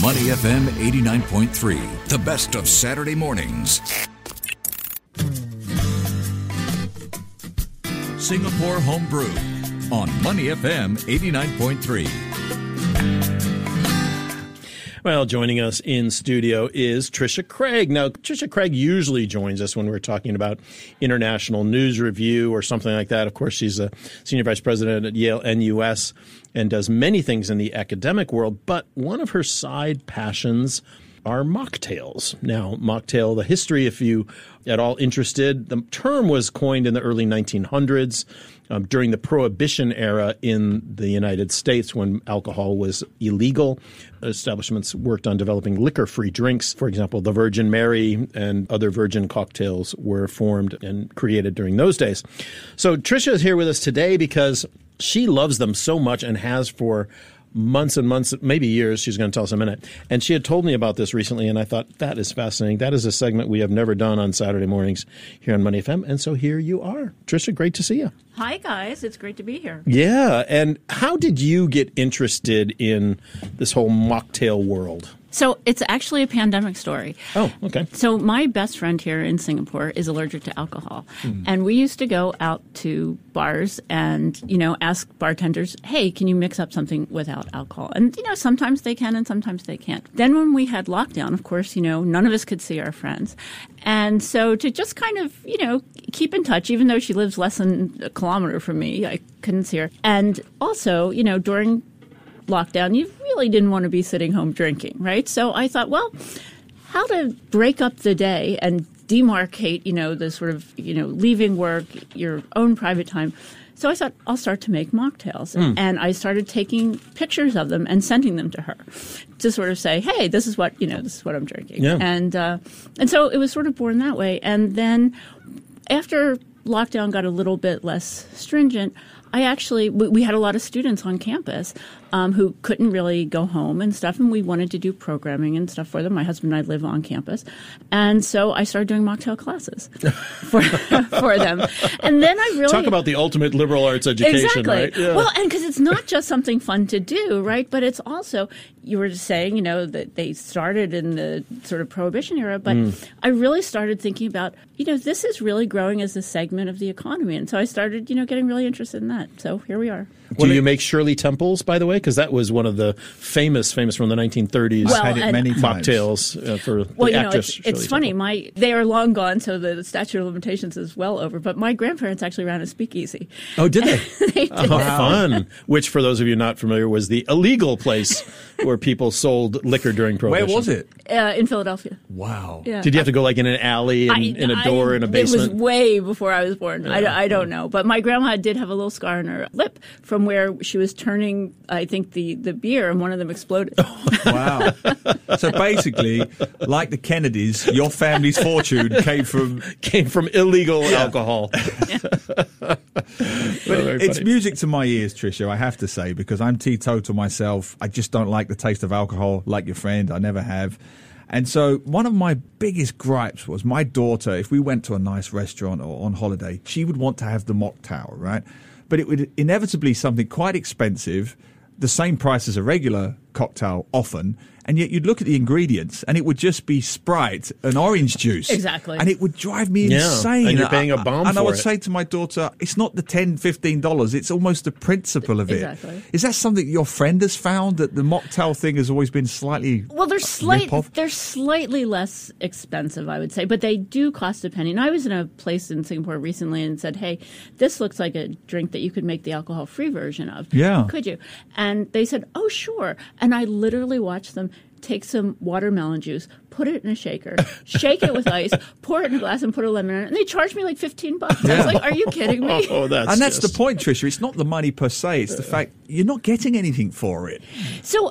Money FM 89.3, the best of Saturday mornings. Singapore Homebrew on Money FM 89.3. Well, joining us in studio is Tricia Craig. Now, Tricia Craig usually joins us when we're talking about International News Review or something like that. Of course, she's a senior vice president at Yale NUS and does many things in the academic world. But one of her side passions are mocktails. Now, mocktail, the history, if you at all interested, the term was coined in the early 1900s. During the Prohibition era in the United States when alcohol was illegal. Establishments worked on developing liquor-free drinks. For example, the Virgin Mary and other virgin cocktails were formed and created during those days. So Tricia is here with us today because she loves them so much and has for months and months, maybe years. She's going to tell us in a minute. And she had told me about this recently, and I thought, that is fascinating. That is a segment we have never done on Saturday mornings here on Money FM. And so here you are. Tricia, great to see you. Hi, guys. It's great to be here. Yeah. And how did you get interested in this whole mocktail world? So it's actually a pandemic story. Oh, okay. So my best friend here in Singapore is allergic to alcohol. And we used to go out to bars and, ask bartenders, hey, can you mix up something without alcohol? And, sometimes they can and sometimes they can't. Then when we had lockdown, of course, none of us could see our friends. And so to just kind of, keep in touch, even though she lives less than a kilometer from me, I couldn't see her. And also, during lockdown, you really didn't want to be sitting home drinking, right? So I thought, well, how to break up the day and demarcate, the sort of, leaving work, your own private time. So I thought, I'll start to make mocktails. And I started taking pictures of them and sending them to her to sort of say, hey, this is what I'm drinking. Yeah. And so it was sort of born that way. And then after lockdown got a little bit less stringent, we had a lot of students on campus who couldn't really go home and stuff, and we wanted to do programming and stuff for them. My husband and I live on campus. And so I started doing mocktail classes for them. And then I really... Talk about the ultimate liberal arts education, exactly. Right? Yeah. Well, and because it's not just something fun to do, right? But it's also, you were just saying, that they started in the sort of Prohibition era, but I really started thinking about, this is really growing as a segment of the economy. And so I started, getting really interested in that. So here we are. Do you make Shirley Temples, by the way? Because that was one of the famous from the 1930s. Well, I've had it many times. Mocktails for the actress. It's funny. They are long gone, so the statute of limitations is well over. But my grandparents actually ran a speakeasy. Oh, did they? They did. Oh, fun. Which, for those of you not familiar, was the illegal place where people sold liquor during Prohibition. Where was it? In Philadelphia. Wow. Yeah. Did you have to go like in an alley and in a door in a basement? It was way before I was born. I don't know. But my grandma did have a little scar on her lip from where she was turning, I think, the beer, and one of them exploded. Wow. So basically, like the Kennedys, your family's fortune came from illegal alcohol. But it's music to my ears, Tricia, I have to say, because I'm teetotal myself. I just don't like the taste of alcohol like your friend. I never have. And so one of my biggest gripes was my daughter, if we went to a nice restaurant or on holiday, she would want to have the mocktail, right? But it would inevitably something quite expensive, the same price as a regular cocktail often, and yet you'd look at the ingredients and it would just be Sprite and orange juice. Exactly. And it would drive me insane. And you're paying a bomb And I would for it. say to my daughter, it's not the $10, $15, it's almost the principle of it. Exactly. Is that something your friend has found, that the mocktail thing has always been slightly Well, they're slightly less expensive, I would say, but they do cost a penny. And I was in a place in Singapore recently and said, hey, this looks like a drink that you could make the alcohol-free version of. Yeah. Could you? And they said, oh, sure. And I literally watched them take some watermelon juice, put it in a shaker, shake it with ice, pour it in a glass, and put a lemon in it. And they charged me like $15. I was like, "Are you kidding me?" That's the point, Tricia. It's not the money per se; it's the fact you're not getting anything for it. So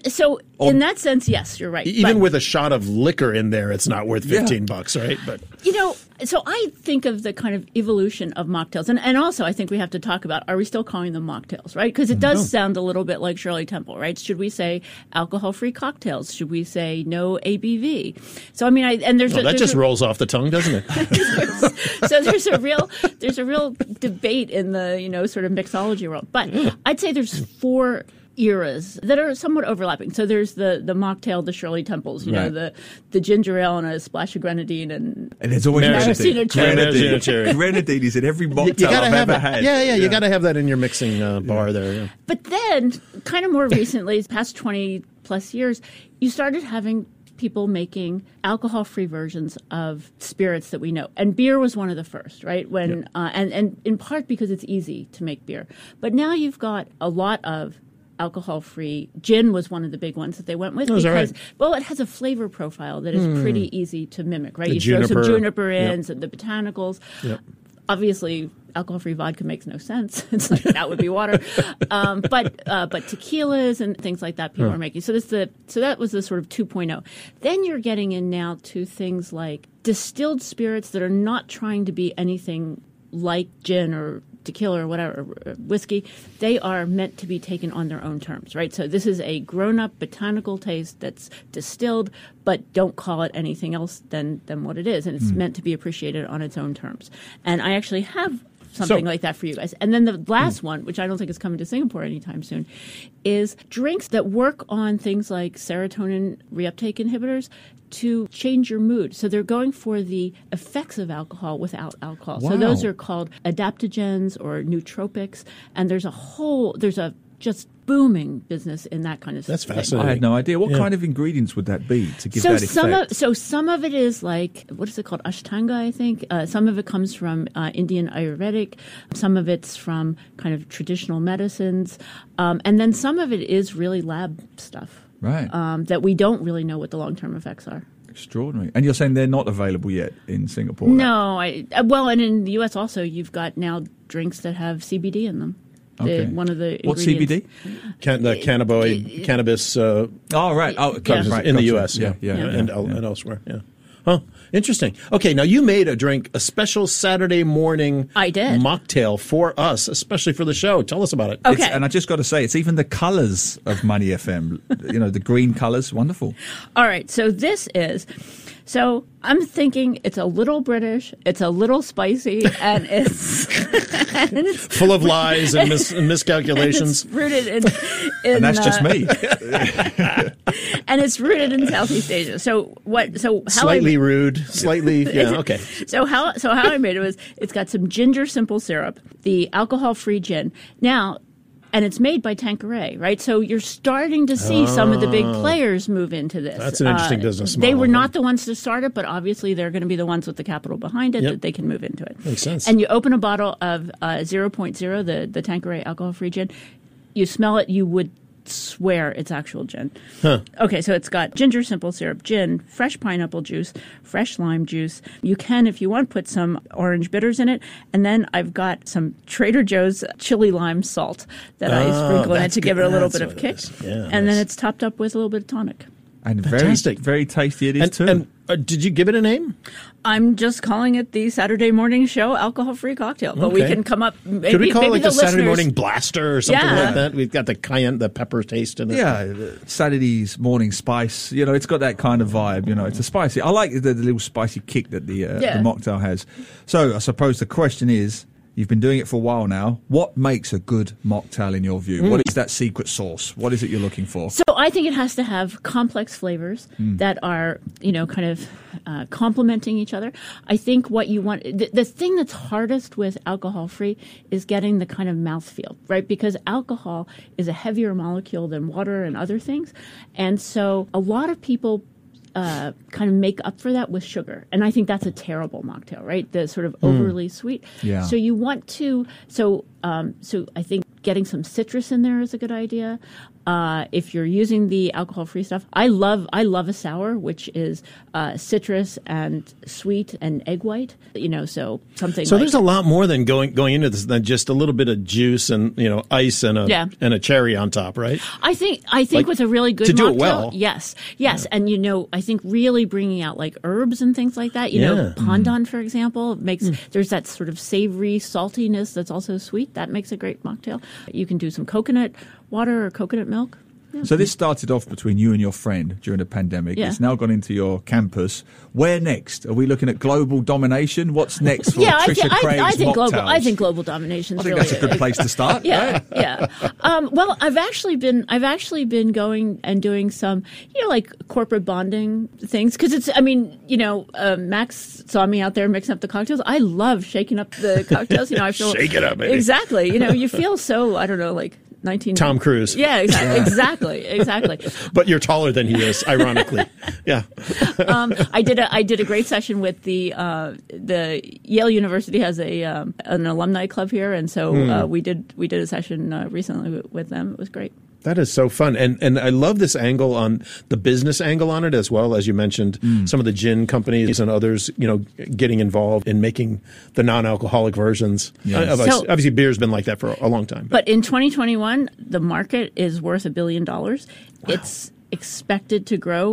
in that sense, yes, you're right. Even with a shot of liquor in there, it's not worth $15, right? But so I think of the kind of evolution of mocktails, and also I think we have to talk about, are we still calling them mocktails, right? Because it does sound a little bit like Shirley Temple, right? Should we say alcohol-free cocktails? Should we say no ABV? So I mean, that just rolls off the tongue, doesn't it? So there's a real debate in the sort of mixology world, but I'd say there's four eras that are somewhat overlapping. So there's the mocktail, the Shirley Temples, you know, the ginger ale and a splash of grenadine and there's always maraschino cherry. Grenadine is in every mocktail I've ever had. Yeah, you got to have that in your mixing bar there. Yeah. But then, kind of more recently, past 20 plus years, you started having people making alcohol-free versions of spirits that we know. And beer was one of the first, right? When and in part because it's easy to make beer. But now you've got a lot of alcohol-free. Gin was one of the big ones that they went with because, well, it has a flavor profile that is pretty easy to mimic, right? You throw some juniper in, some the botanicals. Yep. Obviously, alcohol-free vodka makes no sense. It's like that would be water. But tequilas and things like that people are making. So that was the sort of 2.0. Then you're getting in now to things like distilled spirits that are not trying to be anything like gin or tequila or whatever, whiskey. They are meant to be taken on their own terms, right? So this is a grown-up botanical taste that's distilled, but don't call it anything else than what it is. And it's meant to be appreciated on its own terms. And I actually have something like that for you guys. And then the last one, which I don't think is coming to Singapore anytime soon, is drinks that work on things like serotonin reuptake inhibitors to change your mood. So they're going for the effects of alcohol without alcohol. Wow. So those are called adaptogens or nootropics. And there's a just booming business in that kind of stuff. That's fascinating. I had no idea. What kind of ingredients would that be to give that effect? Some of it is like, what is it called? Ashtanga, I think. Some of it comes from Indian Ayurvedic. Some of it's from kind of traditional medicines. And then some of it is really lab stuff. Right. That we don't really know what the long-term effects are. Extraordinary. And you're saying they're not available yet in Singapore? No. And in the U.S. also, you've got now drinks that have CBD in them. Okay. One of the What's CBD? Cannabis. Right. In the U.S. And elsewhere. Yeah. Huh. Interesting. Okay, now you made a special Saturday morning mocktail for us, especially for the show. Tell us about it. Okay. And I just got to say, it's even the colours of Money FM. The green colours, wonderful. All right, so this is... So I'm thinking it's a little British, it's a little spicy, and it's full of lies and miscalculations. And it's rooted in and that's just me. And it's rooted in Southeast Asia. So how slightly rude, slightly okay. So how I made it was it's got some ginger simple syrup, the alcohol-free gin. Now. And it's made by Tanqueray, right? So you're starting to see some of the big players move into this. That's an interesting business model. They were not the ones to start it, but obviously they're going to be the ones with the capital behind it that they can move into it. Makes sense. And you open a bottle of 0.0, the Tanqueray alcohol-free gin. You smell it, you would swear it's actual gin. Huh. Okay, so it's got ginger simple syrup, gin, fresh pineapple juice, fresh lime juice. You can, if you want, put some orange bitters in it. And then I've got some Trader Joe's chili lime salt that I sprinkle in it to give it a little bit of kick. And then it's topped up with a little bit of tonic. And fantastic. Very tasty it is too. And did you give it a name? I'm just calling it the Saturday Morning Show alcohol-free cocktail. But we can come up... Could we call it like the Saturday Morning Blaster or something like that? We've got the cayenne, the pepper taste in it. Yeah, Saturday's Morning Spice. It's got that kind of vibe. It's a spicy... I like the little spicy kick that the mocktail has. So I suppose the question is, you've been doing it for a while now. What makes a good mocktail in your view? What is that secret sauce? What is it you're looking for? So I think it has to have complex flavors that are, kind of complementing each other. I think what you want, the thing that's hardest with alcohol-free is getting the kind of mouthfeel, right? Because alcohol is a heavier molecule than water and other things. And so a lot of people kind of make up for that with sugar. And I think that's a terrible mocktail, right? The sort of overly sweet. Yeah. So you want to, so I think getting some citrus in there is a good idea. If you're using the alcohol-free stuff, I love a sour, which is citrus and sweet and egg white. So something. So there's a lot more than going into this than just a little bit of juice and iced and a cherry on top, right? I think with a really good to do mocktail, it well. Yes, and I think really bringing out like herbs and things like that. Pandan, for example, makes there's that sort of savory saltiness that's also sweet. That makes a great mocktail. You can do some coconut water or coconut milk. So this started off between you and your friend during the pandemic. Yeah. It's now gone into your campus. Where next? Are we looking at global domination? What's next for Trisha Craig's I think mocktails? I think global domination. I think really, that's a good place to start. Yeah, yeah. Well, I've actually been going and doing some, like corporate bonding things because it's. I mean, Max saw me out there mixing up the cocktails. I love shaking up the cocktails. I feel shake it up, baby. Exactly. You feel so. I don't know, like. Tom Cruise. Yeah, exactly. But you're taller than he is, ironically. Yeah. I did a great session with the Yale University has an alumni club here, and so we did a session recently with them. It was great. That is so fun. And I love this angle on the business angle on it, as well as you mentioned some of the gin companies and others, getting involved in making the non-alcoholic versions. Yes. Obviously, beer's been like that for a long time. But in 2021, the market is worth $1 billion. Wow. It's expected to grow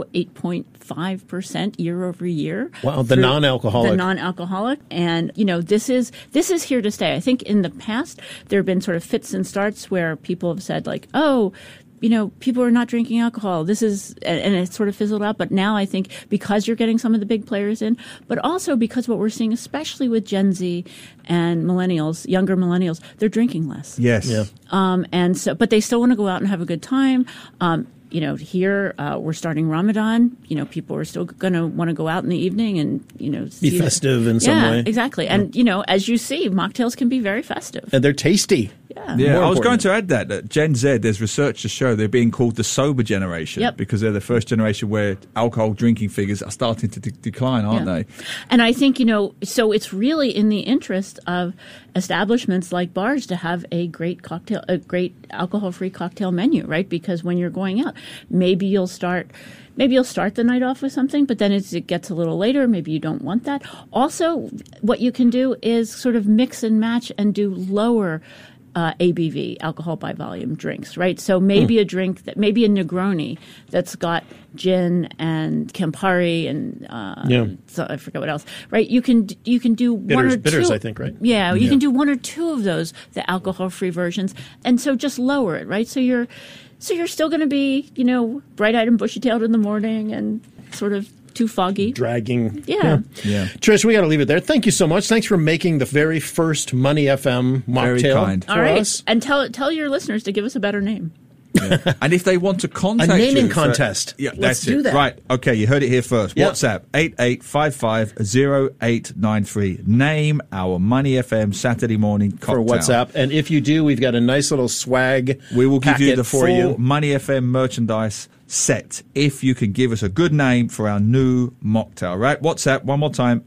8.5% year over year. Wow, the non-alcoholic. And, this is here to stay. I think in the past, there have been sort of fits and starts where people have said like, oh, people are not drinking alcohol. This is, and it sort of fizzled out. But now I think because you're getting some of the big players in, but also because what we're seeing, especially with Gen Z and millennials, younger millennials, they're drinking less. Yes. Yeah. And so, but they still want to go out and have a good time. Here we're starting Ramadan. People are still going to want to go out in the evening and be festive in some way. Yeah, exactly. And as you see, mocktails can be very festive, and they're tasty. Yeah. I was going to add that Gen Z, there's research to show they're being called the sober generation because they're the first generation where alcohol drinking figures are starting to decline, aren't they? And I think, so it's really in the interest of establishments like bars to have a great alcohol-free cocktail menu, right? Because when you're going out, maybe you'll start the night off with something, but then as it gets a little later, maybe you don't want that. Also, what you can do is sort of mix and match and do lower ABV, alcohol by volume drinks, right? So maybe a drink maybe a Negroni that's got gin and Campari and so I forget what else, right? You can do one or two bitters, I think, right? Yeah, you can do one or two of those, the alcohol-free versions, and so just lower it, right? So you're still going to be, bright-eyed and bushy-tailed in the morning and sort of too foggy. Dragging. Yeah. Trish, we got to leave it there. Thank you so much. Thanks for making the very first Money FM mocktail for us. And tell your listeners to give us a better name. Yeah. And if they want to contact a naming contest. Let's do that. Right. Okay, you heard it here first. Yep. WhatsApp 88550893. Name our Money FM Saturday morning cocktail. For WhatsApp. And if you do, we've got a nice little swag. We will give you the full Money FM merchandise set if you can give us a good name for our new mocktail. Right? WhatsApp one more time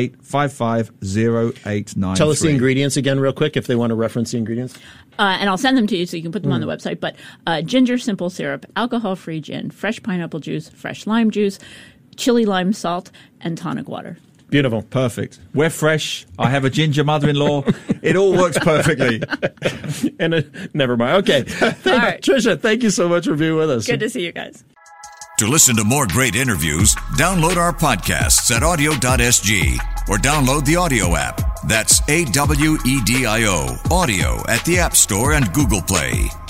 88550893. Tell us the ingredients again real quick if they want to reference the ingredients. And I'll send them to you so you can put them on the website. But ginger simple syrup, alcohol-free gin, fresh pineapple juice, fresh lime juice, chili lime salt, and tonic water. Beautiful. Perfect. We're fresh. I have a ginger mother-in-law. It all works perfectly. And never mind. Okay. All right. Trisha, thank you so much for being with us. Good to see you guys. To listen to more great interviews, download our podcasts at audio.sg or download the audio app. That's AWEDIO, audio at the App Store and Google Play.